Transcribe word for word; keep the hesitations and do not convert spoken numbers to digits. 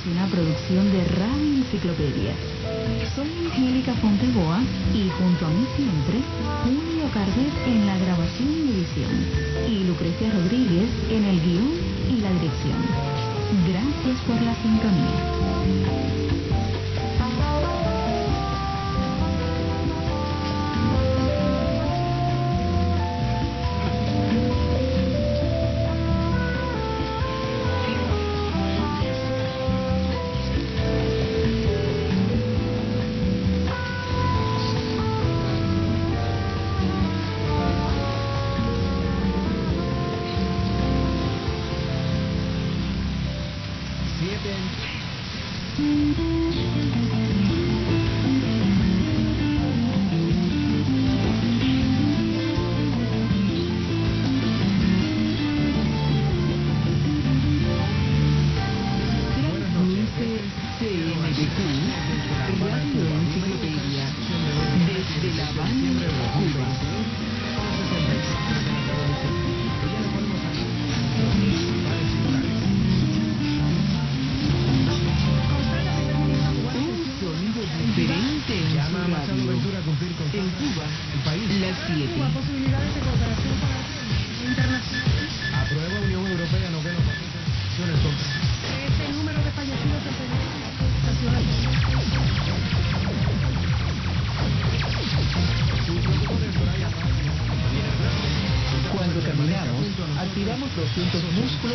una producción de Radio Enciclopedia. Soy Angélica Fonteboa y junto a mí siempre, Julio Cardet en la grabación y edición y Lucrecia Rodríguez en el guión y la dirección. Gracias por la sintonía. Activamos doscientos